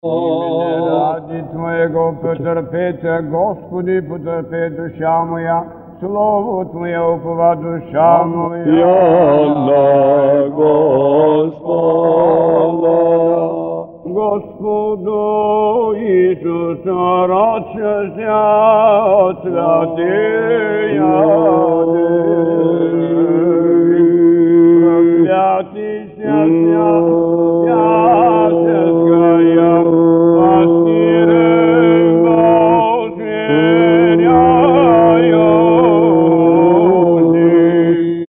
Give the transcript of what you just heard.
Імені раді Твоєго потерпіться, Господи, потерпи душа моя, слово Твоє упова душа моя. Я на Господа. Господу Ісуса, радшися от святих